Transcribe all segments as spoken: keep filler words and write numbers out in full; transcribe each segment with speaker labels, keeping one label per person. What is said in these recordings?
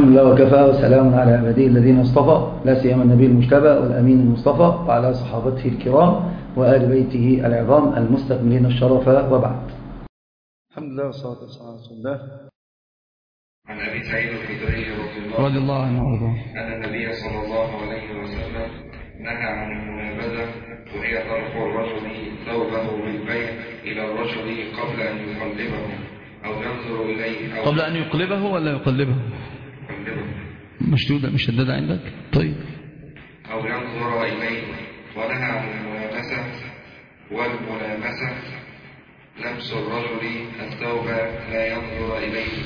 Speaker 1: الحمد لله وكفى وسلام على عباده الذين اصطفى، لا سيما النبي المجتبى والأمين المصطفى وعلى صحابته الكرام وآل بيته العظام المستكملين الشرف، وبعد. الحمد لله والصلاة والسلام على رسول الله.
Speaker 2: عن أبي سعيد الخدري رضي الله عنه وارضاه أن النبي صلى الله عليه وسلم نهى عن المنابذة، وهي طرف الرجل ثوبه بالبيع إلى الرجل قبل أن يقلبه أو ينظر إليه أو
Speaker 3: قبل أن يقلبه ولا يقلبه؟
Speaker 2: يقلبه
Speaker 3: مشدودة مشددة عندك؟ طيب.
Speaker 2: أو ينظر إليه. ونهى عن الملامسة، والملامسة لبس الرجل الثوب لا ينظر إليه.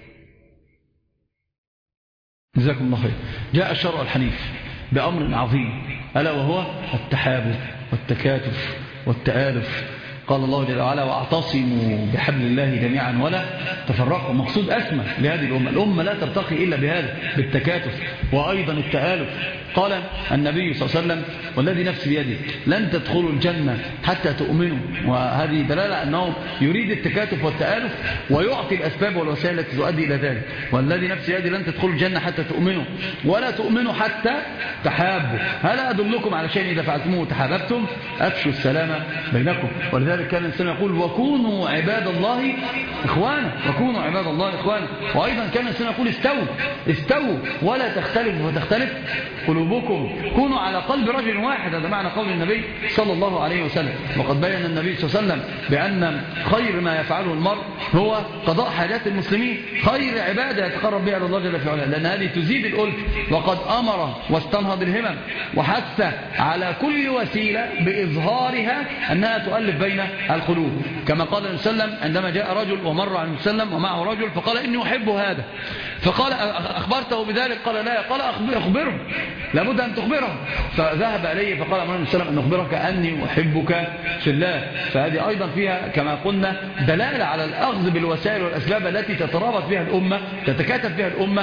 Speaker 3: جزاكم الله خير. جاء الشرع الحنيف بأمر عظيم، ألا وهو التحابب والتكاتف والتآلف. قال الله جل وعلا: واعتصموا بحبل الله جميعا ولا تفرقوا. مقصود أسمى لهذه الأمة. الأمة لا ترتقي إلا بهذا، بالتكاتف وأيضا التآلف. قال النبي صلى الله عليه وسلم: والذي نفسي بيده لن تدخلوا الجنة حتى تؤمنوا. وهذه دلالة أنه يريد التكاتف والتآلف ويعطي الأسباب والوسائل التي تؤدي إلى ذلك. والذي نفسي بيده لن تدخلوا الجنة حتى تؤمنوا ولا تؤمنوا حتى تحابوا. هل أدلكم على شيء إذا فعلتموه تحاببتم؟ أفشوا السلام بينكم. ولذلك كان الإنسان يقول: وكونوا عباد الله إخوانا، وكونوا عباد الله إخوانا. وأيضا كان الإنسان يقول: استووا استووا ولا تختلفوا فتختلف قلوبكم، كونوا على قلب رجل واحد. هذا معنى قول النبي صلى الله عليه وسلم. وقد بين النبي صلى الله عليه وسلم بأن خير ما يفعله المرء هو قضاء حاجات المسلمين، خير عبادة يتقرب بها إلى الله جل في علاه، لأن هذه تزيد الألف. وقد أمر واستنهض الهمم وحث على كل وسيلة بإظهارها أنها تؤلف بين القلوب، كما قال النبي صلى الله عليه وسلم عندما جاء رجل ومر على النبي صلى الله عليه وسلم ومعه رجل فقال: إني أحب هذا. فقال: أخبرته بذلك؟ قال: لا. قال: أخبره، لابد أن تخبره. فذهب إليه فقال النبي صلى الله عليه وسلم: أن أخبرك أني أحبك في الله. فهذه أيضا فيها كما قلنا دلالة على الأخذ بالوسائل والأسباب التي تترابط بها الأمة، تتكاتف بها الأمة،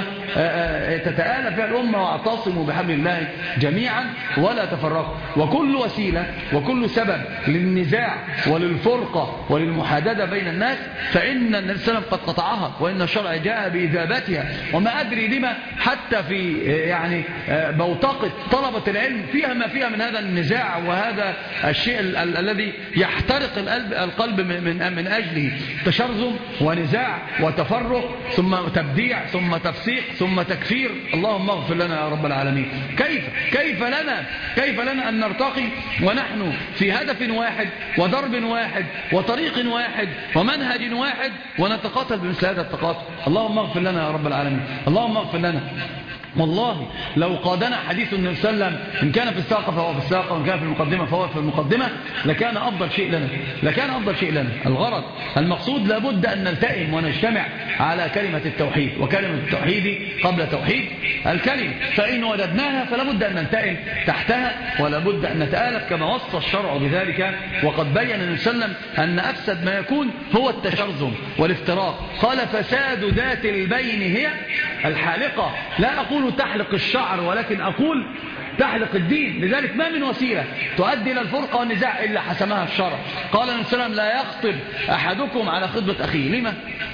Speaker 3: تتآلف بها الأمة. واعتصموا بحبل الله جميعا ولا تفرقوا. وكل وسيلة وكل سبب للنزاع وللفرقة وللمحاددة بين الناس فإن النبي صلى الله عليه وسلم قد قطعها، وإن الشرع جاء بإذابتها. وما أدري لما حتى في يعني بوتقة طلبة العلم فيها ما فيها من هذا النزاع وهذا الشيء ال ال الذي يحترق القلب, القلب من, من أجله تشرذم ونزاع وتفرق، ثم تبديع، ثم تفسيق، ثم تكفير. اللهم اغفر لنا يا رب العالمين. كيف كيف لنا كيف لنا أن نرتقي ونحن في هدف واحد وضرب واحد وطريق واحد ومنهج واحد ونتقاتل بمثل هذا التقاتل؟ اللهم اغفر لنا يا رب العالمين. اللهم اغفر لنا. والله لو قادنا حديث النبي صلى الله عليه وسلم إن كان في الساقة فهو في الساقة، وإن كان في المقدمة فهو في المقدمة، لكان أفضل شيء لنا لكان أفضل شيء لنا. الغرض المقصود لابد أن نلتئم ونجتمع على كلمة التوحيد، وكلمة التوحيد قبل توحيد الكلمة. فإن وجدناها فلابد أن نلتئم تحتها، ولابد أن نتآلف كما وصى الشرع بذلك. وقد بين النبي صلى الله عليه وسلم أن أفسد ما يكون هو التشرذم والافتراق. قال: فساد ذات البين هي الحالقة. لا أقول تحلق الشعر ولكن أقول تحلق الدين. لذلك ما من وسيلة تؤدي إلى الفرقة والنزاع إلا حسمها الشرع. قال النبي صلى الله عليه وسلم: لا يخطب أحدكم على خطبة أخيه. لما؟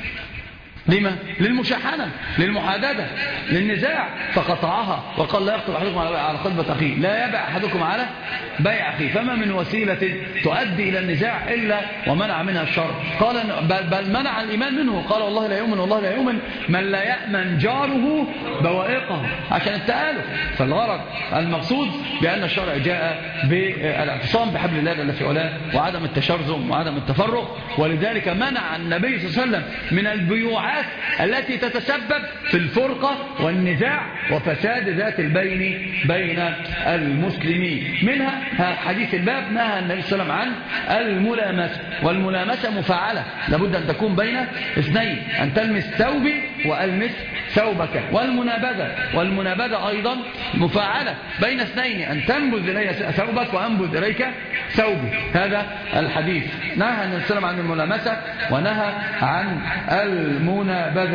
Speaker 3: لما؟ للمشاحنة، للمحاددة، للنزاع، فقطعها. وقال: لا يخطب أحدكم على خطبة أخيه، لا يبع أحدكم على بيع أخيه. فما من وسيلة تؤدي إلى النزاع إلا ومنع منها الشرع. قال: بل, بل منع الإيمان منه. قال: والله لا يؤمن والله لا يؤمن من لا يأمن جاره بوائقه، عشان التآلف. فالغرض المقصود بأن الشرع جاء بالاعتصام بحبل الله جل في علاه وعدم التشرذم وعدم التفرق. ولذلك منع النبي صلى الله عليه وسلم من البيوعات التي تتسبب في الفرقة والنزاع وفساد ذات البين بين المسلمين. منها حديث الباب نهى النبي صلى الله عليه وسلم عن الملامسة، والملامسة مفعلة، لابد أن تكون بين اثنين، أن تلمس ثوبي وألمس ثوبك. والمنابذة والمنابذة أيضا مفعلة بين اثنين، أن تنبذ إلي ثوبك وأنبذ إليك ثوبي. هذا الحديث. نهى النبي صلى الله عليه وسلم عن الملامسة ونهى عن المنابذة.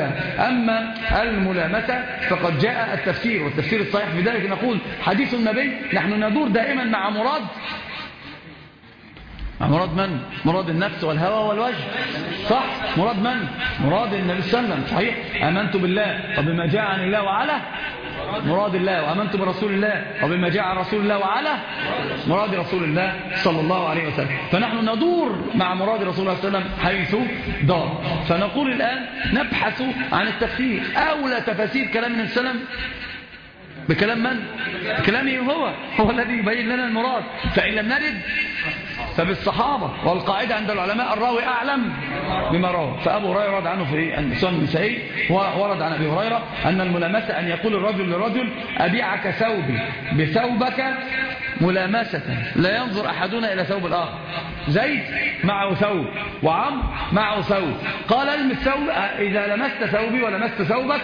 Speaker 3: أما الملامسة فقد جاء التفسير، والتفسير الصحيح في ذلك نقول حديث النبي. نحن ندور دائما مع مراد مراد من؟ مراد النفس والهوى والوجه، صح؟ مراد من؟ مراد النبي صلى الله عليه وسلم، صحيح؟ آمنت بالله وبما جاء عن الله وعلى مراد الله، وآمنت برسول الله وبما جاء عن رسول الله وعلى مراد رسول الله صلى الله عليه وسلم. فنحن ندور مع مراد رسول الله صلى الله عليه وسلم حيث دار. فنقول الآن نبحث عن التفسير، أولى تفاسير كلام النبي صلى الله عليه وسلم بكلام من؟ كلامه هو هو الذي يبين لنا المراد. فإن لم نرد فبالصحابة، والقاعدة عند العلماء الراوي أعلم بما روى. فأبو هريرة ورد عنه في السنن النسائي، ورد عن أبي هريرة أن الملامسة أن يقول الرجل لرجل أبيعك ثوبي بثوبك ملامسة لا ينظر أحدنا إلى ثوب الآخر. زيد معه ثوب وعم معه ثوب، قال المس ثوب، إذا لمست ثوبي ولمست ثوبك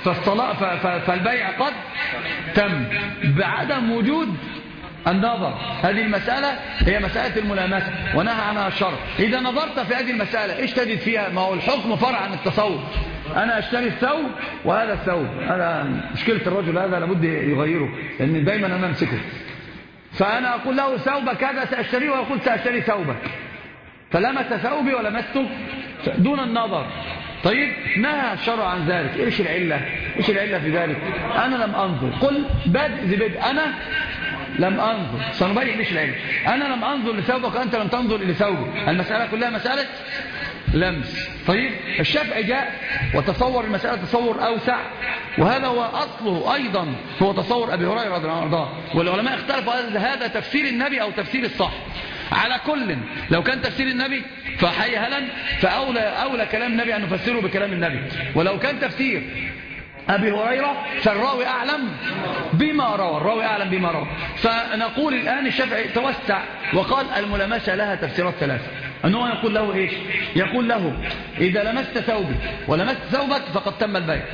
Speaker 3: فالبيع قد تم بعدم وجود النظر. هذه المسألة هي مسألة الملامسة ونهى عنها الشرع. إذا نظرت في هذه المسألة إيش تجد فيها؟ ما هو الحكم فرع عن التصور. أنا أشتري الثوب وهذا الثوب، هذا مشكلة الرجل هذا لابد يغيره، لأن دايما أنا أمسكه. فأنا أقول له ثوبك هذا سأشتريه، ويقول سأشتري ثوبك، فلمس ثوبي ولمسته دون النظر. طيب نهى الشرع عن ذلك. إيش العلة؟ إيش العلة في ذلك؟ أنا لم أنظر، قل بدء ذي بدء، أنا لم أنظر. سنبين ليش العلة. أنا لم أنظر لثوبك وأنت لم تنظر إلى ثوبك، المسألة كلها مسألة لمس. طيب الشافعي جاء وتصور المسألة تصور أوسع، وهذا هو أصله أيضا هو تصور أبي هريرة رضي الله عنه، والعلماء اختلفوا هذا تفسير النبي أو تفسير الصح. على كل لو كان تفسير النبي فحيهلا فأولى أولى كلام النبي أن نفسره بكلام النبي، ولو كان تفسير أبي هريرة فالراوي أعلم بما روى، الراوي أعلم بما روى. فنقول الآن الشافعي توسع وقال الملامسة لها تفسيرات ثلاثة. أنه يقول له إيش؟ يقول له إذا لمست ثوبي ولمست ثوبك فقد تم البيع،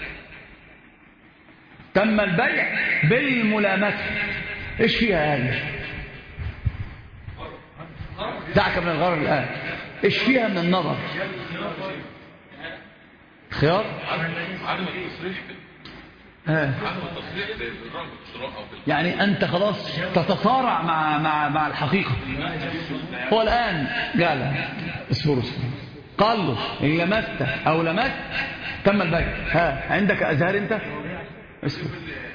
Speaker 3: تم البيع بالملامسة. إيش فيها هذه؟ دعك من الغرر الآن. إيش فيها من النظر؟ خيار آه. يعني أنت خلاص تتصارع مع مع مع الحقيقة. هو الآن قال اصبر اصبر قال له إن لمست أو لمست تم البيع. ها عندك أزهار أنت؟ اصبر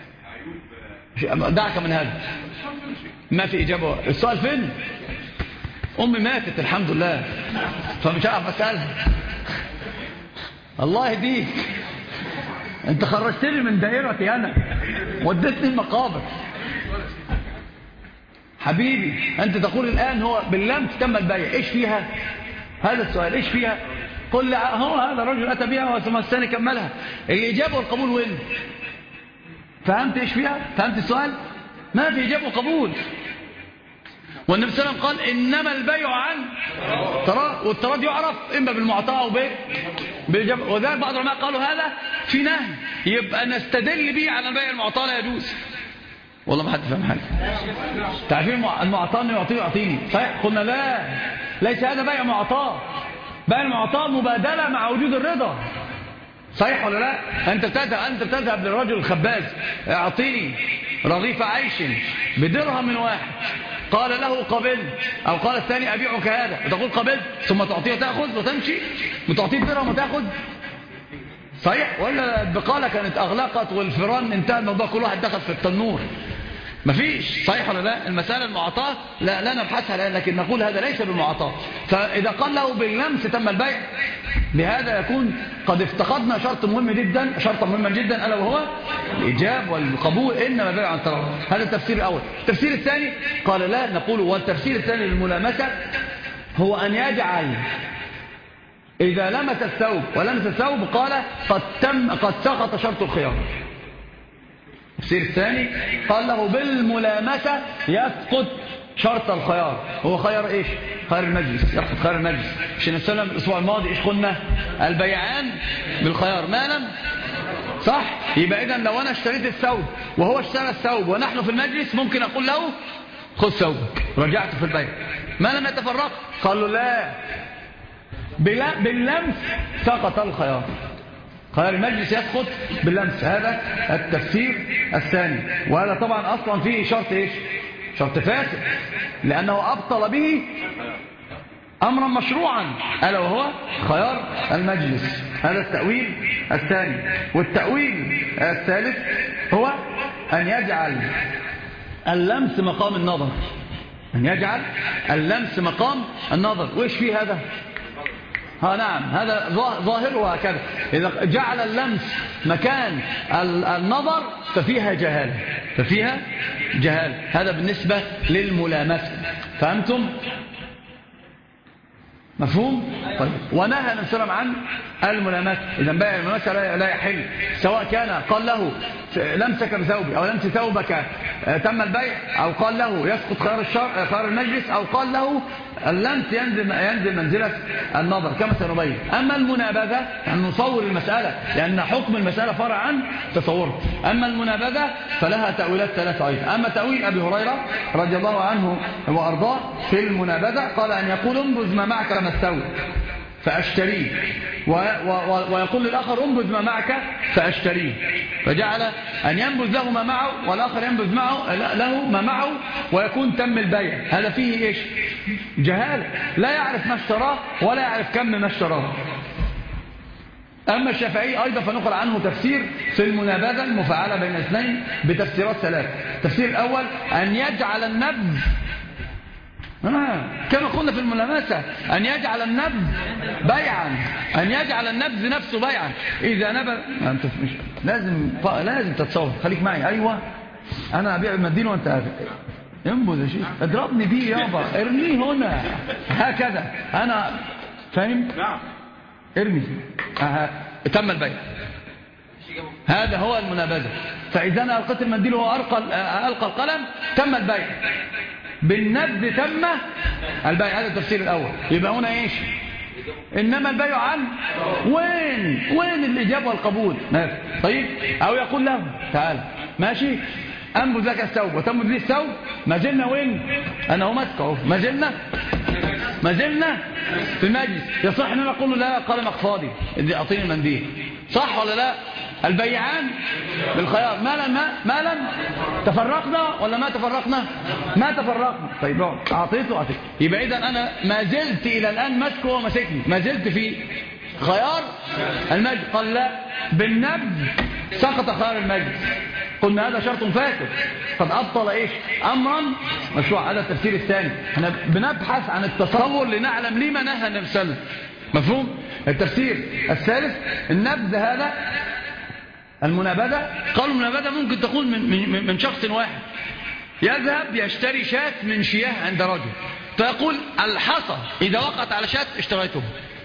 Speaker 3: دعك من هذا، ما في إجابة. السؤال فين؟ أمي ماتت الحمد لله فمش عارف أسألها. الله يهديك، انت خرجتني من دائرتي انا وديتني المقابر. حبيبي انت تقول الان هو باللمس تم البيع، ايش فيها؟ هذا السؤال ايش فيها؟ قل هو هذا الرجل اتى بها ثم الثاني كملها. الاجابه والقبول وين؟ فهمت ايش فيها؟ فهمت السؤال؟ ما في اجابه وقبول. والنبي صلى الله عليه وسلم قال انما البيع عن ترى، والتراد يعرف اما بالمعطاء او بالجبر. وذلك بعض العلماء قالوا هذا في نهي، يبقى نستدل به على البيع المعطاء لا يجوز. والله ما حد فهم حاجه. تعرفين المعطاء انه يعطيه يعطيني صحيح؟ قلنا لا، ليس هذا بيع معطاء. بيع المعطاء مبادله مع وجود الرضا، صحيح ولا لا؟ انت بتذهب انت بتذهب للرجل الخباز اعطيني رغيف عيش بدرهم من واحد، قال له قبلت، أو قال الثاني أبيعك هذا، وتقول قبلت ثم تعطيه تأخذ وتمشي، وتعطيه درهم وتأخذ، صحيح؟ ولا البقالة كانت أغلقت والفران انتهى الموضوع كل واحد دخل في التنور، مفيش، صحيح ولا لا؟ المسألة المعطاة لا لا نبحثها الآن، لكن نقول هذا ليس بالمعطاة. فإذا قال له باللمس تم البيع، بهذا يكون قد افتقدنا شرط مهم جدا، شرطا مهما جدا، ألا وهو الإجاب والقبول، إنما البيع عن تراضي. هذا التفسير الأول. التفسير الثاني قال لا، نقول والتفسير الثاني للملامسة هو أن يجعل إذا لمس الثوب ولمس الثوب قال قد تم قد سقط شرط الخيار. التفسير الثاني قال له بالملامسة يسقط شرط الخيار. هو خيار ايش؟ خيار المجلس، يسقط خيار المجلس. مش نسلم الاسبوع الماضي ايش قلنا؟ البيعان بالخيار ما لم، صح؟ يبقى اذا لو انا اشتريت الثوب وهو اشترى الثوب ونحن في المجلس ممكن اقول له خذ ثوبك، رجعت في البيع ما لم يتفرق. قال له لا، باللمس سقط الخيار، خيار المجلس يسقط باللمس. هذا التفسير الثاني، وهذا طبعا اصلا فيه شرط ايش؟ شرط فاسد، لانه ابطل به أمرا مشروعا ألا وهو خيار المجلس. هذا التأويل الثاني. والتأويل الثالث هو أن يجعل اللمس مقام النظر، أن يجعل اللمس مقام النظر. وإيش فيه هذا؟ ها نعم، هذا ظاهره هكذا. إذا جعل اللمس مكان النظر ففيها جهالة، ففيها جهالة. هذا بالنسبة للملامسة. فهمتم؟ مفهوم؟ طيب. ونهى النبي صلى الله عليه وسلم عن الملامسة. إذا بيع الملامسة لا يحل، سواء كان قال له لمسك بثوبي أو لمس ثوبك تم البيع، أو قال له يسقط خيار الشرع خيار المجلس، أو قال له اللمس ينزل ينزل منزلة النظر كما سنبين. أما المنابذة أن نصور المسألة، لأن حكم المسألة فرع عن تصورها. أما المنابذة فلها تأويلات ثلاثة أيضا. أما تأويل أبي هريرة رضي الله عنه وأرضاه في المنابذة قال أن يقول انبذ ما معك لما استوي فأشتريه، و و ويقول للآخر انبذ ما معك فأشتريه، فجعل أن ينبذ له ما معه والآخر ينبذ معه له ما معه ويكون تم البيع. هذا فيه إيش؟ جهالة، لا يعرف ما اشتراه ولا يعرف كم ما اشتراه. أما الشافعي أيضا فنقل عنه تفسير في المنابذة المفعلة بين اثنين بتفسيرات ثلاثة. التفسير الأول أن يجعل النبذ آه. كما قلنا في الملامسة أن يجعل النبذ بيعا، أن يجعل النبذ نفسه بيعا. إذا نبذ أنت مش لازم لازم تتصور، خليك معي. أيوة أنا أبيع المدين وأنت انبذ يا شيخ، اضربني بيه يابا، ارميه هنا هكذا. أنا فاهم؟ نعم ارمي. أه. تم البيع. هذا هو المنابذة. فإذا أنا ألقيت المنديل وهو ألقى ألقى القلم تم البيع. بالنبذ تم البيع. هذا التفسير الأول. يبقى هنا إيش؟ إنما البيع عن وين وين الإجابة والقبول. طيب، أو يقول له تعال ماشي أنبذ لك الثوب وتنبذ لي الثوب، ما زلنا وين؟ أنا هو ماسكه، ما زلنا ما زلنا في المجلس. يصح أن نقول له لا قلمك فاضي ادي أعطيني المنديل، صح ولا لا؟ البيعان بالخيار. ما لم ما لم تفرقنا ولا ما تفرقنا؟ ما تفرقنا. طيب أعطيته أعطيته. يبقى إذا أنا ما زلت إلى الآن ماسكه ومسكني، ما زلت في خيار المجلس. قال لا، بالنبذ سقط خيار المجلس. قلنا هذا شرط فاسد قد أبطل إيش؟ أمرا مشروع. هذا التفسير الثاني. احنا بنبحث عن التصور لنعلم لما نهى النبي صلى الله عليه وسلم. مفهوم؟ التفسير الثالث النبذ هذا المنابذة. قالوا المنابذة ممكن تكون من, من, من شخص واحد يذهب يشتري شاة من شياه عند رجل، فيقول الحصى إذا وقعت على شاة اشتريته.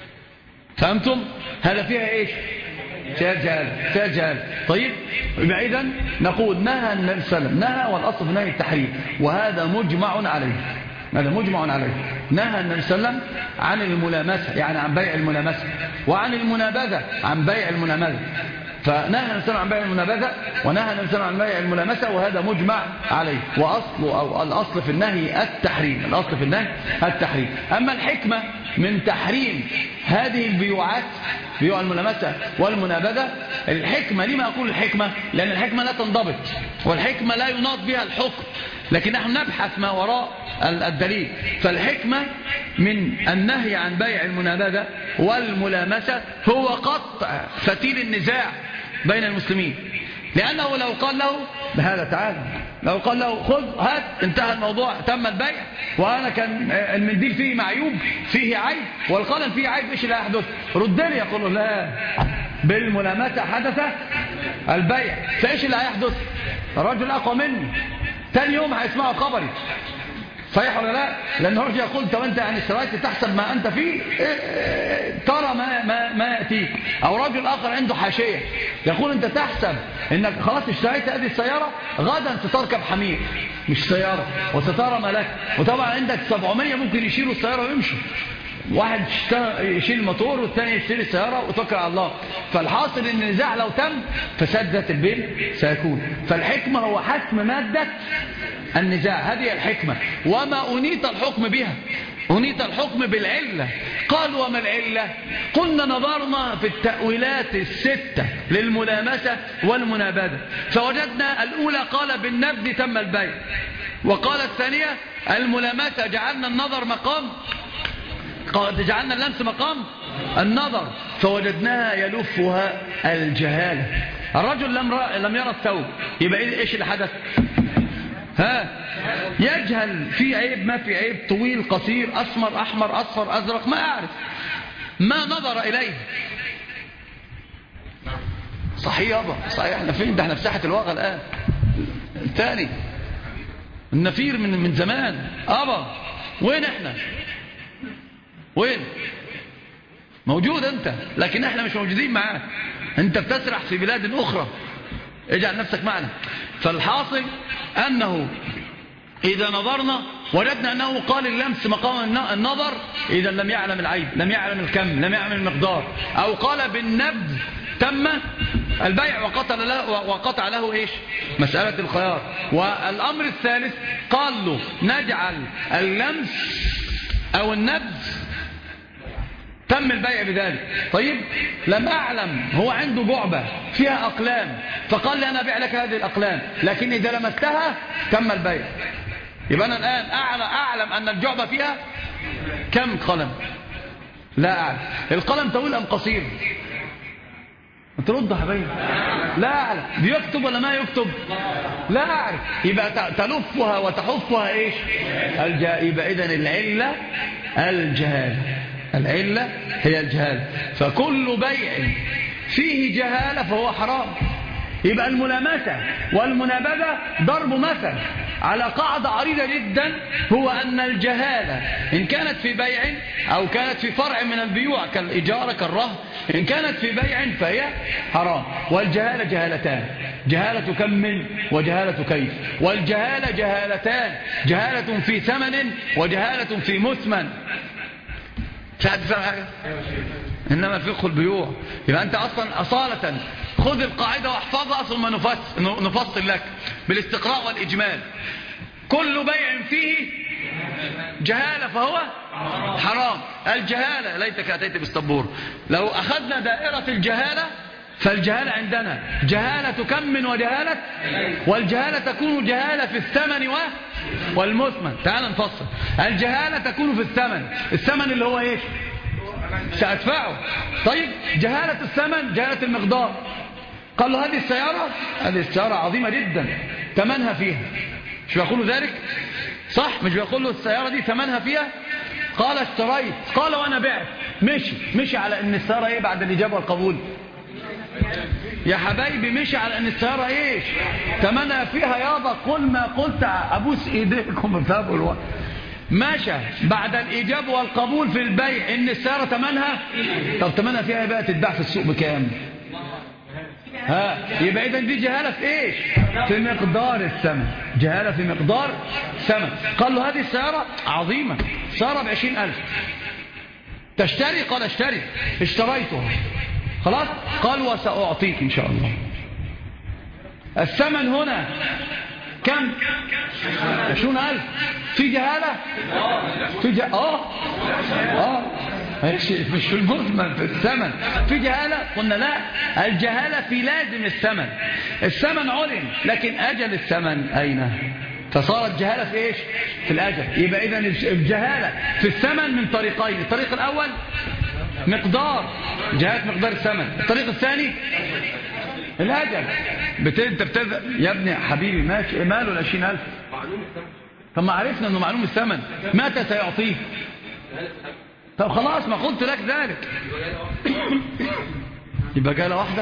Speaker 3: فهمتم؟ هذا فيها إيش؟ فيها جهال، فيها جهال. طيب، يبقى إذن نقول نهى النبي صلى الله عليه وسلم، نهى والأصل في نهي التحريم، وهذا مجمع عليه. هذا مجمع عليه. نهى النبي صلى الله عليه وسلم عن الملامسة، يعني عن بيع الملامسة، وعن المنابذة عن بيع المنابذة. فنهى النبي صلى الله عليه وسلم عن بيع المنابذة، ونهى النبي صلى الله عليه وسلم عن بيع الملامسة، وهذا مجمع عليه. وأصل أو الأصل في النهي التحريم، الأصل في النهي التحريم. أما الحكمة من تحريم هذه البيوعات، بيوع الملامسة والمنابذة، الحكمة. لما أقول الحكمة؟ لأن الحكمة لا تنضبط، والحكمة لا يناط بها الحكم، لكن نحن نبحث ما وراء الدليل. فالحكمة من النهي عن بيع المنابذة والملامسة هو قطع فتيل النزاع بين المسلمين. لأنه لو قال له بهذا تعالى، لو قال له خذ هات، انتهى الموضوع، تم البيع، وأنا كان المنديل فيه معيوب، فيه عيب، والقلم فيه عيب، إيش اللي هيحدث؟ رد لي. يقول لا، بالملامسة حدث البيع، فإيش اللي هيحدث؟ الرجل أقوى مني، تاني يوم هيسمعوا خبري، صحيح ولا لا؟ لأن الرجل يقول طب أنت يعني اشتريت تحسب ما أنت فيه، ترى ما, ما, ما يأتيك. أو رجل آخر عنده حاشية يقول أنت تحسب أنك خلاص اشتريت هذه السيارة، غدا ستركب حمير مش سيارة، وسترى ما لك. وطبعا عندك سبعمية ممكن يشيلوا السيارة ويمشوا، واحد يشيل الموتور والثاني يشيل السيارة وتوكل على الله. فالحاصل ان النزاع لو تم فساد ذات البين سيكون. فالحكمة هو حسم مادة النزاع، هذه الحكمة. وما أنيت الحكم بها، أنيت الحكم بالعلة. قال وما العلة؟ قلنا نظرنا في التأويلات الستة للملامسة والمنابذة، فوجدنا الأولى قال بالنبذ تم البيع، وقال الثانية الملامسة جعلنا النظر مقام جعلنا اللمس مقام النظر فوجدناها يلفها الجهالة. الرجل لم لم يرى الثوب، يبقى ايش اللي حدث؟ ها يجهل في عيب ما في عيب، طويل قصير، أسمر أحمر أصفر أزرق، ما أعرف، ما نظر إليه. صحيح يابا صحيح. احنا فين ده؟ احنا في ساحة الواقع الآن. الثاني النفير من من زمان ابا. وين احنا؟ وين؟ موجود انت، لكن احنا مش موجودين معاك. انت بتسرح في بلاد اخرى، اجعل نفسك معنا. فالحاصل انه اذا نظرنا وجدنا انه قال اللمس مقام النظر، اذا لم يعلم العيب، لم يعلم الكم، لم يعلم المقدار. او قال بالنبذ تم البيع وقطع له, وقطع له إيش؟ مسألة الخيار. والأمر الثالث قال له نجعل اللمس أو النبذ تم البيع بذلك. طيب لم أعلم، هو عنده جعبة فيها أقلام فقال لي أنا أبيع لك هذه الأقلام، لكن إذا لمستها تم البيع. يبقى أنا الآن أعلم أن الجعبة فيها كم قلم؟ لا أعلم. القلم طويل أم قصير؟ ترد يا حبيبي. لا أعلم. بيكتب ولا ما يكتب؟ لا أعرف. يبقى تلفها وتحفها إيش؟ الجهالة. يبقى إذن العلة الجهالة، العلة هي الجهالة. فكل بيع فيه جهالة فهو حرام. يبقى الملامسة والمنابذة ضرب مثل على قاعدة عريضة جدا، هو أن الجهالة إن كانت في بيع أو كانت في فرع من البيوع كالإجارة كالرهن، إن كانت في بيع فهي حرام. والجهالة جهالتان، جهالة كم وجهالة كيف. والجهالة جهالتان، جهالة في ثمن وجهالة في مثمن. شاهد فهم حاجة؟ إنما فقه البيوع. يبقى أنت أصلا أصالة خذ القاعدة واحفظها ثم نفصل, نفصل لك بالاستقراء والإجمال. كل بيع فيه جهالة فهو حرام. الجهالة ليتك أتيت بالسبور. لو أخذنا دائرة الجهالة فالجهالة عندنا جهالة كم وجهالة، والجهالة تكون جهالة في الثمن والمثمن. تعال نفصل. الجهالة تكون في الثمن، الثمن اللي هو ايش؟ سأدفعه. طيب جهالة الثمن جهالة المقدار. قال له هذه السيارة، هذه السيارة عظيمة جدا ثمنها فيها، مش بيقولوا ذلك صح؟ مش بيقول له السيارة دي ثمنها فيها؟ قال اشتريت. قال وانا بعت. مشي مشي على ان السيارة ايه بعد الإجابة والقبول؟ يا حبايبي مشي على ان السيارة ايش ثمنها فيها. يابا قل ما قلت ابوس ايديكم بفابوا الوقت. ماشى بعد الإجابة والقبول في البيع ان السيارة ثمنها. طب ثمنها فيها بقى تتباع في السوق بكام؟ ها يبقى اذا دي جهالة في ايش؟ في مقدار الثمن، جهالة في مقدار ثمن. قال له هذه السيارة عظيمة، سيارة بعشرين ألف، تشتري؟ قال اشتري. اشتريتها خلاص. قال وسأعطيك إن شاء الله. الثمن هنا كم؟ عشرون ألف. في جهالة؟ في جهالة آه آه مش في المثمن، في الثمن في جهالة. قلنا لا، الجهالة في لازم الثمن. الثمن علم لكن أجل الثمن أين؟ فصارت جهالة في إيش؟ في الأجل. يبقى إذن الجهالة في الثمن من طريقين. الطريق الأول مقدار، جهالة مقدار الثمن. الطريق الثاني الأجل. انت بتبدأ يا ابني حبيبي ماشي ماله العشرين ألف؟ طب ما عرفنا أنه معلوم الثمن، متى سيعطيه؟ طب خلاص ما قلت لك ذلك. يبقى جهالة واحدة.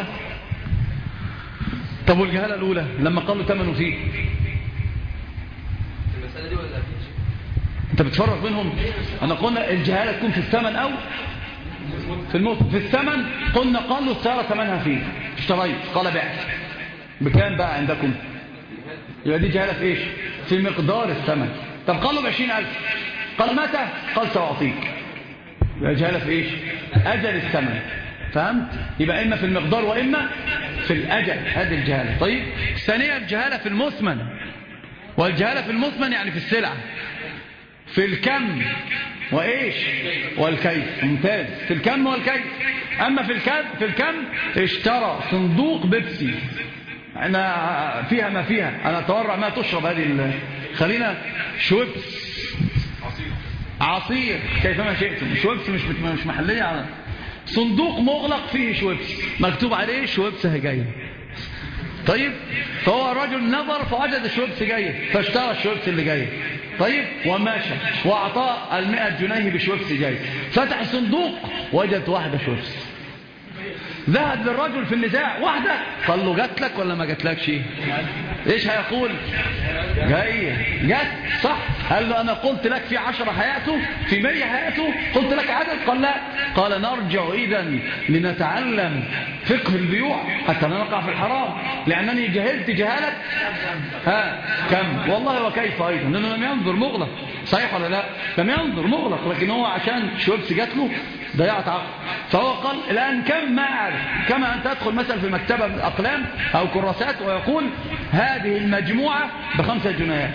Speaker 3: طب والجهالة الأولى لما قالوا ثمنه فيه، المسألة دي ولا فيش؟ انت بتفرق بينهم. انا قلنا الجهالة تكون في الثمن او في الموت. في الثمن قلنا قالوا السيارة ثمنها فيه، اشتريت. قال بعت. بكام بقى عندكم؟ يبقى دي جهالة في ايش؟ في مقدار الثمن. طب قالوا بعشرين ألف، قال متى؟ قال سأعطيك. يبقى جهالة في ايش؟ أجل الثمن. فهمت؟ يبقى إما في المقدار وإما في الأجل. هذه الجهالة. طيب ثانيا الجهالة في المثمن. والجهالة في المثمن يعني في السلعة، في الكم وإيش والكيف. ممتاز. في الكم والكيف. أما في الكم في الكم اشترى صندوق بيبسي، أنا فيها ما فيها، أنا أتورع ما تشرب هذه. خلينا شويبس عصير كيفما شئتم، شويبس مش مش محلية على صندوق مغلق فيه شويبس مكتوب عليه شويبس جاي. طيب فهو الرجل نظر فوجد الشويبس جاي فاشترى الشويبس اللي جاي. طيب وماشى واعطاه المئة جنيه بشويبس جاي. فتح الصندوق وجد واحدة شويبس. ذهب للرجل في النزاع واحدة، قال له جات لك ولا ما جاتلكش؟ ايش هيقول؟ جاية جات صح. قال له انا قلت لك في عشرة هيأتوا في مية هيأتوا، قلت لك عدد؟ قال لا. قال نرجع اذا لنتعلم فقه البيوع حتى لا نقع في الحرام، لانني جهلت جهالة. ها كم والله وكيف ايضا، لانه لم ينظر مغلق. صحيح ولا لا؟ لم ينظر مغلق، لكن هو عشان شويبس جات له ضيعت عقل. فهو قال الآن كم ما أعرف، كما أن تدخل مثلا في مكتبة من أقلام أو كراسات ويقول هذه المجموعة بخمسة جنيهات،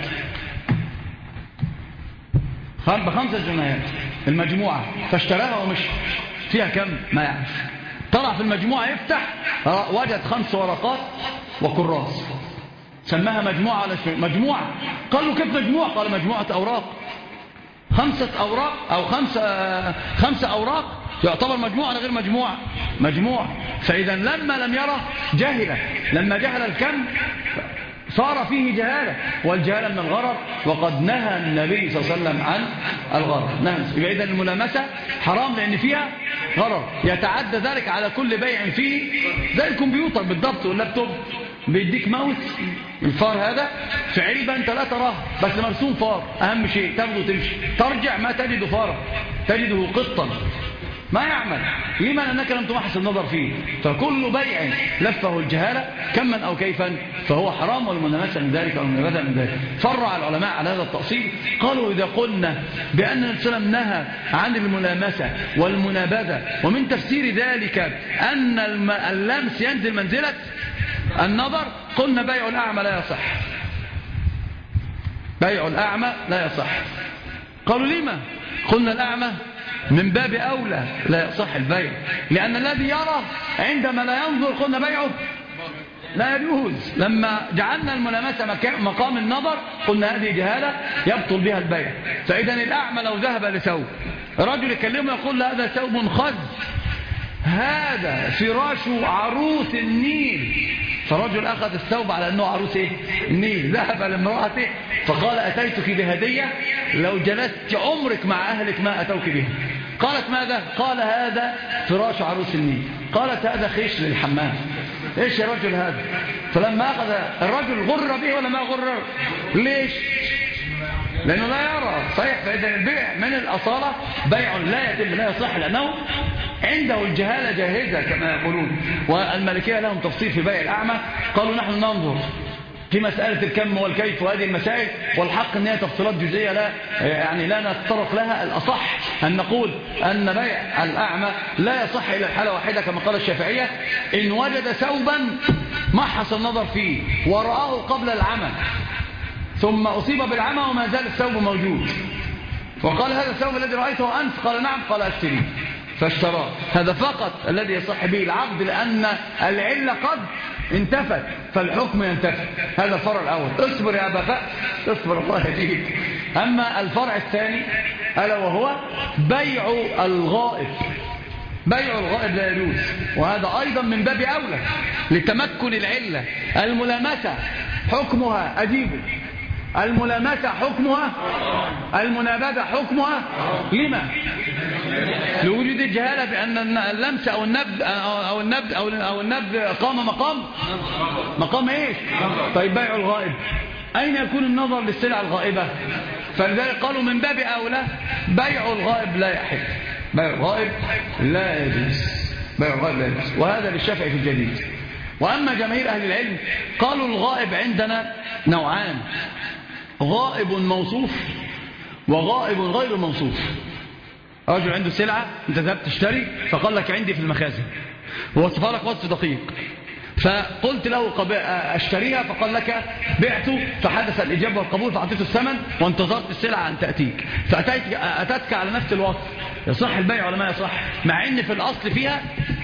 Speaker 3: بخمسة جنيهات المجموعة، فاشتراها ومشي. فيها كم ما يعرف. طلع في المجموعة يفتح وجد خمس ورقات وكراس، سماها مجموعة ولا مجموعة. قال له كيف مجموعة؟ قال مجموعة أوراق، خمسة أوراق أو خمسة, خمسة أوراق يعتبر مجموعة ولا غير مجموعة؟ مجموعة. فإذا لما لم يره جهل، لما جهل الكم صار فيه جهالة، والجهالة من الغرر، وقد نهى النبي صلى الله عليه وسلم عن الغرر. نهى. إذا الملامسة حرام لأن فيها غرر، يتعدى ذلك على كل بيع فيه، زي الكمبيوتر بالضبط واللابتوب، بيديك ماوس الفار هذا في علبة انت لا تراه بس مرسوم فار، اهم شيء تاخده وتمشي، ترجع ما تجد فارا، تجده قطا ما يعمل. لما؟ لأنك لم تمحص النظر فيه. فكل بيع لفه الجهالة كما أو كيفا فهو حرام، والمنامسة من ذلك والمنابذة من ذلك. فرع العلماء على هذا التأصيل، قالوا إذا قلنا بأن النبي صلى الله عليه وسلم نهى عن الملامسة والمنابذة، ومن تفسير ذلك أن اللمس ينزل منزلة النظر، قلنا بيع الأعمى لا يصح. بيع الأعمى لا يصح. قالوا لما؟ قلنا الأعمى من باب أولى لا يصح البيع، لأن الذي يرى عندما لا ينظر قلنا بيعه لا يجوز. لما جعلنا الملامسة مقام النظر قلنا هذه جهالة يبطل بها البيع. فإذا الأعمى لو ذهب لثوب، رجل يكلمه يقول هذا ثوب خز، هذا فراش عروس النيل، فرجل أخذ الثوب على أنه عروس إيه؟ النيل، ذهب لامرأته فقال أتيتك بهدية لو جلست عمرك مع أهلك ما أتوك بها. قالت ماذا؟ قال هذا فراش عروس النيل. قالت هذا خيش للحمام. إيش يا رجل هذا؟ فلما أخذ الرجل غر به ولا ما غر؟ ليش؟ لأنه لا يرى. صحيح. فإذا البيع من الأصالة بيع لا يتم لا يصح، لأنه عنده الجهالة جاهزة كما يقولون. والمالكية لهم تفصيل في بيع الأعمى، قالوا نحن ننظر في مسألة الكم والكيف وهذه المسائل، والحق أنها تفصيلات جزئية لا يعني لا نتطرق لها. الأصح أن نقول أن بيع الأعمى لا يصح إلى الحالة واحدة كما قال الشافعية، إن وجد ثوبا محص النظر فيه ورآه قبل العمى ثم أصيب بالعمى وما زال الثوب موجود، وقال هذا الثوب الذي رأيته أنت؟ قال نعم. قال أشتري، فاشتراه. هذا فقط الذي يصح به العقد، لأن العلة قد انتفت فالحكم ينتفي. هذا الفرع الأول. اصبر يا أبا فأس، اصبر الله يهديك. أما الفرع الثاني ألا وهو بيع الغائب. بيع الغائب لا يجوز، وهذا أيضا من باب أولى لتمكن العلة. الملامسة حكمها أجيبه، الملامسة حكمها، المنابذة حكمها. لما؟ لوجود الجهالة بأن اللمس أو النبذ أو النبذ أو النبذ قام مقام مقام إيش؟ طيب بيع الغائب أين يكون النظر للسلع الغائبة؟ فلذلك قالوا من باب أولى بيع الغائب لا يحل، بيع الغائب لا يجوز، بيع الغائب لا يجوز. وهذا للشافعي في الجديد. وأما جماهير أهل العلم قالوا الغائب عندنا نوعان، غائب موصوف وغائب غير موصوف. رجل عنده سلعة انت ذهبت تشتري فقال لك عندي في المخازن ووصفها لك وصف دقيق، فقلت له اشتريها فقال لك بعته، فحدث الإجابة والقبول فأعطيته الثمن وانتظرت السلعة أن تأتيك، فأتتك على نفس الوصف، يصح البيع ولا ما يصح؟ مع ان في الأصل فيها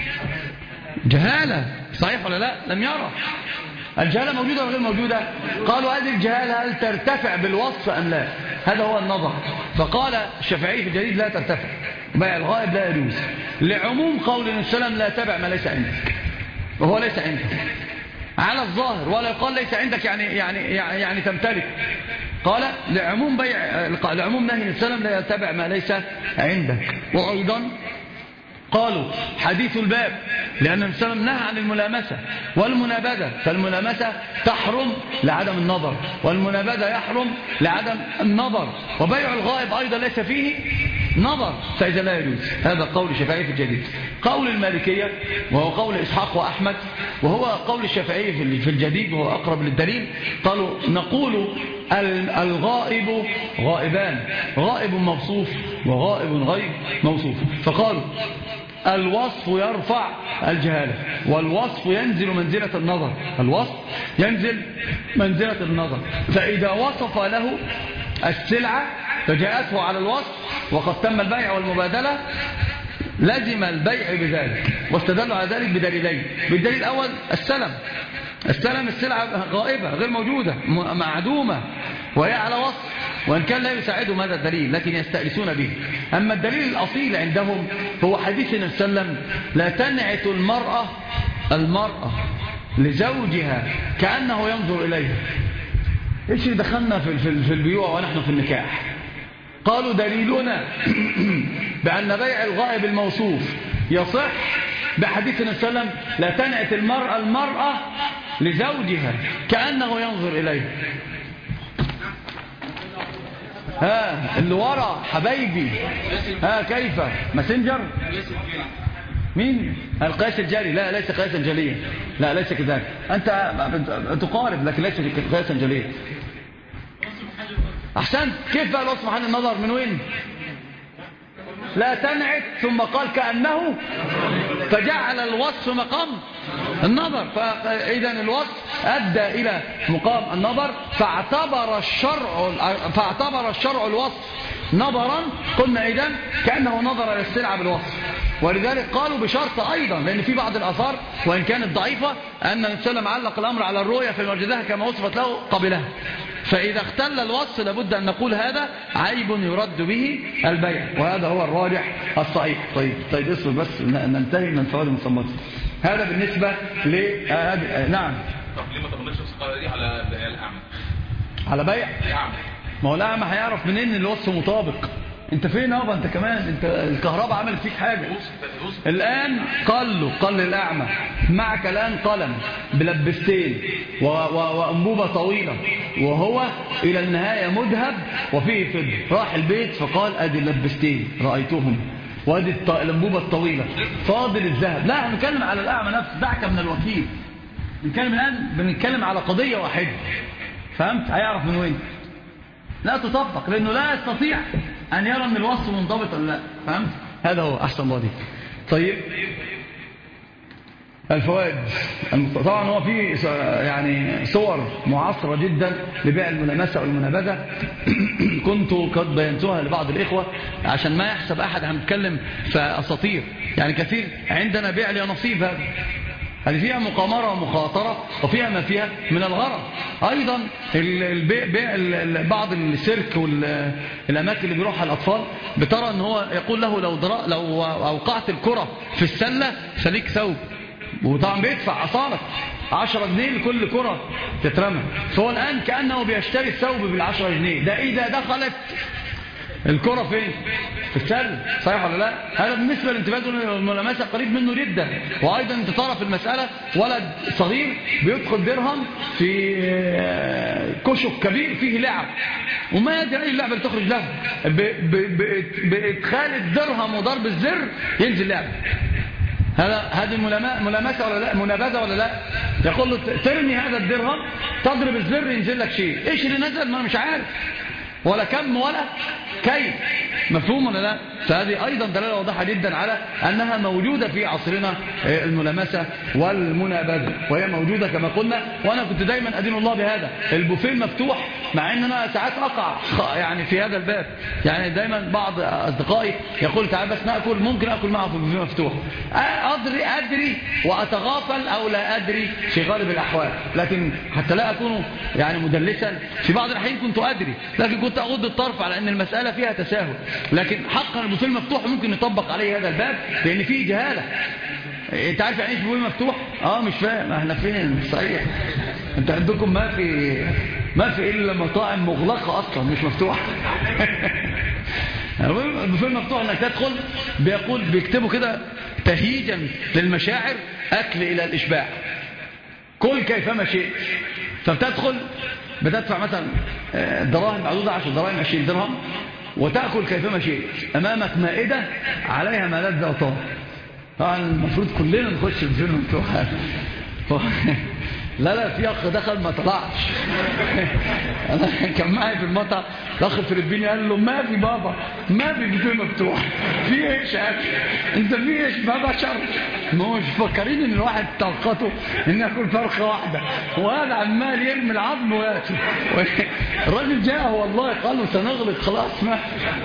Speaker 3: جهالة. صحيح ولا لا؟ لم يرى. الجهالة موجودة ولا غير موجودة؟ قالوا هذه الجهالة هل ترتفع بالوصف أم لا؟ هذا هو النظر. فقال الشافعي في الجديد لا ترتفع، بيع الغائب لا يجوز، لعموم قول النبي صلى الله عليه وسلم لا تبع ما ليس عندك، وهو ليس عندك على الظاهر، ولا يقال ليس عندك يعني يعني يعني, يعني تمتلك. قال لعموم بيع لعموم نهي النبي صلى الله عليه وسلم لا يتبع ما ليس عندك. وأيضا قالوا حديث الباب، لأن النبي صلى الله عليه وسلم نهى عن الملامسة والمنابذة، فالملامسة تحرم لعدم النظر، والمنابذة يحرم لعدم النظر، وبيع الغائب أيضا ليس فيه نظر، فإذا لا يجوز. هذا قول الشافعي في الجديد. قول المالكية وهو قول إسحاق وأحمد، وهو قول الشافعي في الجديد وهو أقرب للدليل، قالوا نقول الغائب غائبان، غائب موصوف وغائب غير موصوف. فقالوا الوصف يرفع الجهالة، والوصف ينزل منزلة النظر، الوصف ينزل منزلة النظر. فإذا وصف له السلعة فجاءته على الوصف وقد تم البيع والمبادلة لازم البيع بذلك، واستدلوا على ذلك بدليلين. بالدليل الأول السلم، السلم السلعة غائبة غير موجودة معدومة وهي على وصف، وإن كان لا يساعدهم هذا الدليل لكن يستأنسون به. أما الدليل الأصيل عندهم هو حديث النبي صلى الله عليه وسلم لا تنعت المرأة المرأة لزوجها كأنه ينظر إليها. إيش دخلنا في في البيوع ونحن في النكاح؟ قالوا دليلنا بأن بيع الغائب الموصوف يصح بحديث النبي صلى الله عليه وسلم لا تنعت المرأة المرأة لزوجها كأنه ينظر إليها. ها اللي ورا حبايبي، ها كيف ماسنجر مين القياس الجلي؟ لا ليس قياسا جليا، لا ليس كذلك، أنت تقارب لكن ليس قياسا جليا. أحسنت. كيف بقى الوصف محل النظر من وين؟ لا تنعت ثم قال كأنه، فجعل الوصف مقام النظر، فإذا الوصف أدى إلى مقام النظر، فاعتبر الشرع فاعتبر الشرع الوصف نظرا، قلنا إذن كأنه نظر إلى السلعة بالوصف. ولذلك قالوا بشرط أيضا، لأن في بعض الآثار وإن كانت ضعيفة أن النبي صلى الله عليه وسلم علق الأمر على الرؤيا في المرجدها كما وصفت له قبلها، فإذا اختل الوصف لابد أن نقول هذا عيب يرد به البيع، وهذا هو الراجح الصحيح. طيب طيب اصبر بس ننتهي من فوائد المصمت. هذا بالنسبة ل آه... نعم.
Speaker 4: طب ليه ما تقولناش القاعدة دي على الأعمى؟
Speaker 3: على بيع؟
Speaker 4: الأعمى.
Speaker 3: ما هو الأعمى هيعرف منين الوصف مطابق؟ انت فين يابا انت كمان؟ انت الكهرباء عملت فيك حاجة الآن. قال له قال للأعمى معك الآن قلم بلبستين وأنبوبة طويلة وهو إلى النهاية مذهب وفيه فضة. راح البيت فقال أدي اللبستين رأيتهم وادي الأنبوبة الطويلة فاضل الذهب. لا نتكلم على الأعمى نفسه، دعك من الوكيل. نتكلم الآن بنتكلم على قضية واحدة، فهمت؟ هيعرف من وين؟ لا تطبق لأنه لا يستطيع أن يرى أن الوصف منضبط ولا لا، فهمت؟ هذا هو أحسن الله دي. طيب الفوائد طبعا هو في يعني صور معاصرة جدا لبيع الملامسة والمنابذة كنت قد بينتها لبعض الإخوة عشان ما يحسب أحد هنتكلم في أساطير. يعني كثير عندنا بيع لي نصيب، هذا هذه فيها مقامرة ومخاطرة وفيها ما فيها من الغرض. أيضا البيع بيع بعض السيرك والأماكن اللي بيروحها الأطفال بترى أن هو يقول له لو, لو أوقعت الكرة في السلة سليك ثوب، وطبعا بيدفع أصالك عشرة جنيه لكل كرة تترمى. فهو الآن كأنه بيشتري الثوب بالعشرة جنيه، ده إذا دخلت الكرة فين؟ في السلة، صحيح ولا لا؟ هذا بالنسبة للانتباه والملامسة قريب منه جدا. وأيضا انت ترى في المسألة ولد صغير بيدخل درهم في كشك كبير فيه لعب وما يدري أي اللعبة اللي تخرج له، بإدخال الدرهم وضرب الزر ينزل لعب. هذا هذه ملامسة ولا لا؟ منابذة ولا لا؟ يقول له ترمي هذا الدرهم تضرب الزر ينزل لك شيء. ايش اللي نزل؟ ما مش عارف ولا كم ولا كيف، مفهوم ولا لا؟ فهذه أيضا دلالة واضحة جدا على أنها موجودة في عصرنا الملامسة والمنابذة، وهي موجودة كما قلنا. وأنا كنت دايما أدين الله بهذا، البوفيه مفتوح، مع أن أنا ساعات أقع يعني في هذا الباب. يعني دايما بعض أصدقائي يقول تعال بس نأكل، ممكن أكل معه في البوفيه مفتوح، أدري, أدري وأتغافل أو لا أدري في غالب الأحوال، لكن حتى لا أكون يعني مدلسا في بعض الأحيان كنت أدري، لكن كنت أغض الطرف على أن المسألة فيها تساهل. لكن حقا البوفيه المفتوح ممكن يطبق عليه هذا الباب لأن فيه جهالة. انت عارف يعني ايه بوفيه مفتوح؟ اه مش فاهم. احنا فين صحيح؟ انت عندكم ما في ما في الا مطاعم مغلقه اصلا مش مفتوحه. البوفيه المفتوح انك تدخل بيقول بيكتبوا كده تهيجا للمشاعر اكل الى الاشباع، كل كيفما شئت. فبتدخل بتدفع مثلا دراهم معدوده عشر دراهم عشرين درهم وتاكل كيفما شئت. امامك مائده عليها ما لذ وطاب. طبعا المفروض كلنا نخش الفيلم مفتوح. لا لا في اخ دخل ما طلعش. انا كان معي في المطعم الاخ الفلبيني قال له ما في بابا ما في بوفيه مفتوح. في ايش يا اخي انت في ايش ما بشر؟ ما هو مش فكرين ان الواحد طاقته ان ياكل فرخه واحده وهذا عمال يرمي العظم وياكل. الراجل جاء والله قال له سنغلق خلاص. ما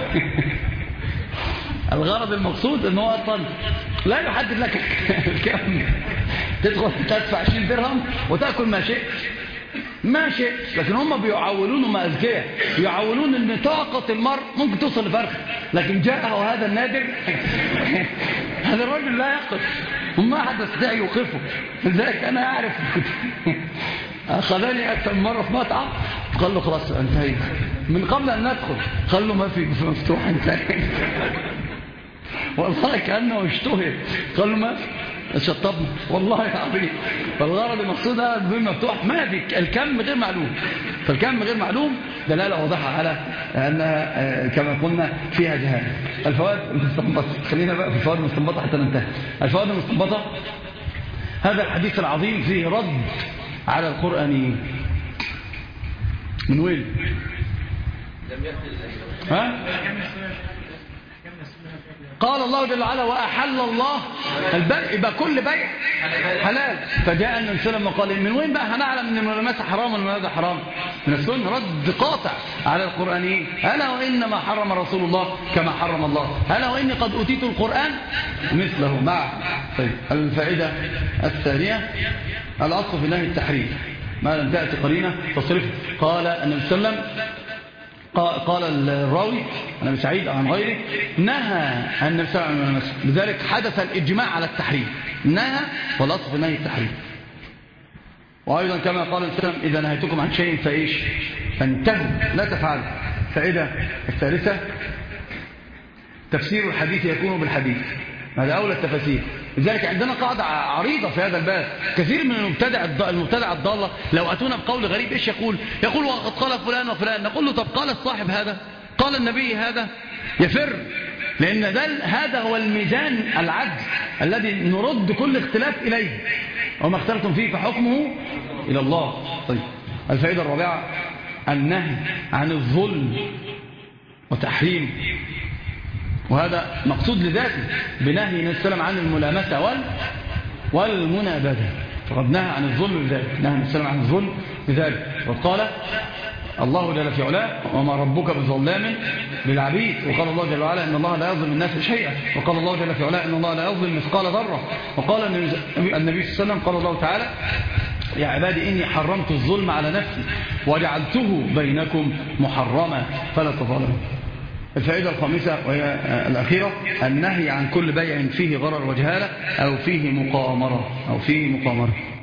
Speaker 3: الغرض المقصود ان هو اصلا لا يحدد لك الكم. تدخل تدفع عشرين درهم وتاكل ما شئت ما شئت. لكن هم بيعولون ما اذكياء، بيعولون ان طاقه المرء ممكن توصل لفرخ، لكن جاءه هذا النادر. هذا الرجل لا يقف وما احد يستطيع يوقفه. لذلك انا اعرف اخذني اكثر من مره في مطعم قال له خلاص انتهينا من قبل ان ندخل. قال له ما في مفتوح انتهينا. والله كأنه اشتهر. قال له ما في شطبنا والله العظيم. فالغرض المقصود هذا البوفيه مفتوح ما في الكم غير معلوم. فالكم غير معلوم دلاله واضحه على انها كما قلنا فيها جهاله. الفوائد المستنبطه، خلينا بقى في الفوائد المستنبطه حتى ننتهي. الفوائد المستنبطه هذا الحديث العظيم فيه رد على القرآنيين. من وين؟ ها؟ قال الله جل وعلا وأحل الله البيع، يبقى كل بيع حلال. فجاء النبي صلى الله عليه وسلم وقال من وين بقى هنعلم ان الملامسه حرام ولا هذا حرام؟ من السنه. رد قاطع على القرآنيين. ألا وإنما حرم رسول الله كما حرم الله، ألا وإني قد أوتيت القرآن مثله معه. طيب الفائدة الثانية الأصل في نهي التحريم ما لم تأتي قرينة تصرفه. قال النبي صلى الله عليه وسلم قال الراوي أنا مش سعيد عن غيره نهى النبي صلى الله عليه وسلم، لذلك حدث الإجماع على التحريم. نهى والأصل في نهي التحريم. وأيضا كما قال النبي صلى الله عليه وسلم إذا نهيتكم عن شيء فإيش فانتهوا لا تفعلوا. فائدة الثالثة تفسير الحديث يكون بالحديث، هذا أولى التفاسير. لذلك عندنا قاعدة عريضة في هذا الباب. كثير من المبتدع المبتدع الضالة لو أتونا بقول غريب إيش يقول؟ يقول وقد قال فلان وفلان. نقول له طب قال الصاحب هذا؟ قال النبي هذا؟ يفر. لأن هذا هو الميزان العدل الذي نرد كل اختلاف إليه، وما اختلفتم فيه فحكمه إلى الله. طيب الفائدة الرابعة النهي عن الظلم وتحريم، وهذا مقصود لذاته بنهي النبي صلى الله عليه وسلم عن الملامسة وال والمنابذة. فقد نهى عن الظلم بذلك، نهى النبي صلى الله عليه وسلم عن الظلم بذلك. وقال الله جل في علاه وما ربك بظلام للعبيد. وقال الله جل وعلا إن الله لا يظلم الناس شيئا. وقال الله جل في علاه إن الله لا يظلم مثقال ذرة. وقال النبي صلى الله عليه وسلم قال الله تعالى يا عبادي إني حرمت الظلم على نفسي وجعلته بينكم محرما فلا تظلموا. الفائدة الخامسة وهي الأخيرة النهي عن كل بيع فيه غرر وجهالة أو فيه مقامرة أو فيه مقامرة